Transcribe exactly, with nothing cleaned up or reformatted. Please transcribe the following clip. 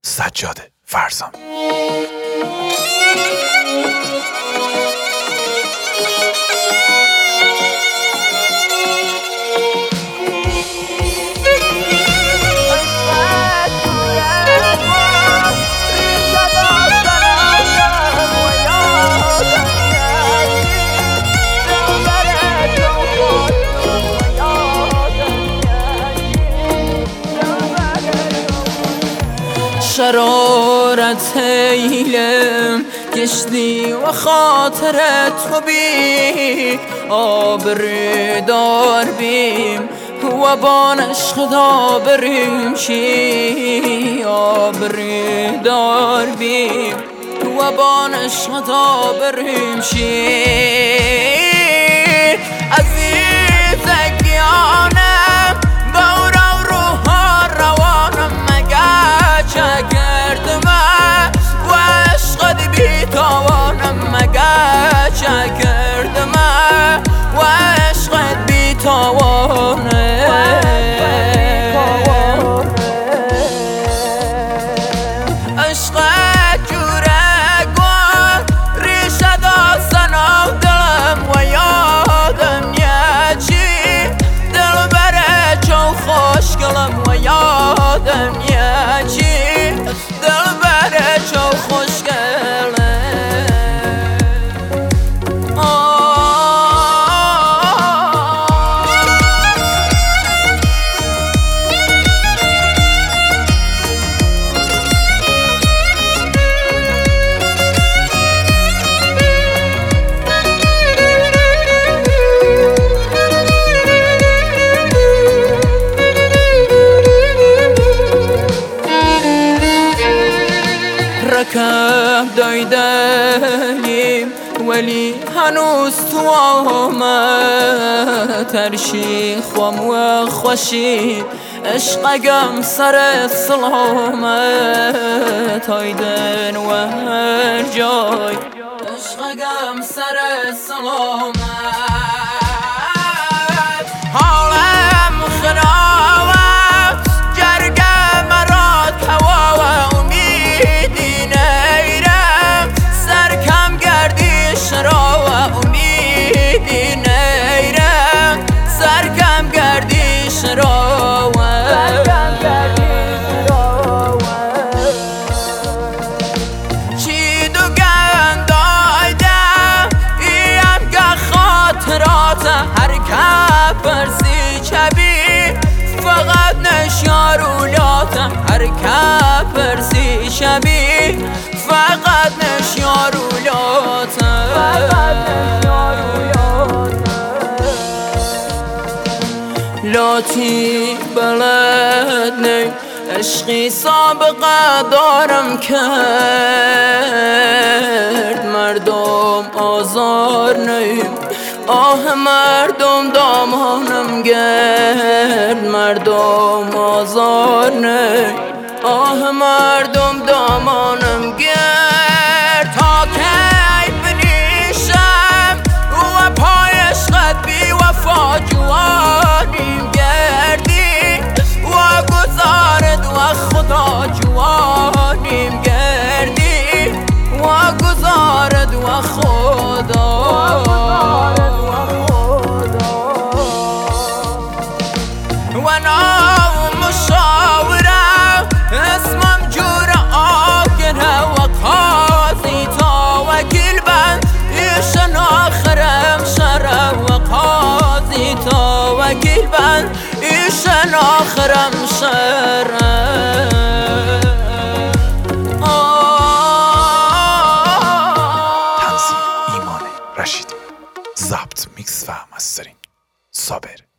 سجاده فرزام. شرارت ایلم گشتی و خاطرت تو بی آبری دار بیم و بان عشق دا بریم چی آبری دار بیم و بان عشق دا بریم چی عزیز گیانم بورا روحا روانم مگه چه کردم و عشقت بی تاوانم مگه چه کردم و عشقت بی تاوانم عشقت جوره گل ریشه داستن و دلم و یادم یه چی دل بره چون خوشگلم و یادم یه چی دل بره چون خوشگلم رکب دایدیم ولی هنوز تو آمد ترشی خوام و خوشی عشقگم سر سلامت هایدن و هر جای عشقگم سر سلامت حالم خراب جرگم مراد هوا و امیدی نیرم سرکم گردیش را و امیدی نیرم سرکم گردیش را و چی دو گندایدم ایم که خاطرات هر که پرسی چبی فقط نشیارولاتم هر که پرسی شبی فقط نشیارولاتم لاتی بلد نی عشقی سابقه دارم کرد مردم آزار نیم آه مردم دامانم گرد مردم آزار نیم آه مردم دامانم گرد تا کی بنیشم و پای عشقت بی وفا جوانیم گردی و گذارد و خدا جوانیم گردی و گذارد و خدا و نام مشاوره اسمم جور آگره و قاضی تا وکیل بند ایشن آخرم شره و قاضی تا وکیل بند ایشن آخرم شره تنظیم ایمان رشیدی، ضبط میکس و مسترینگ صابر.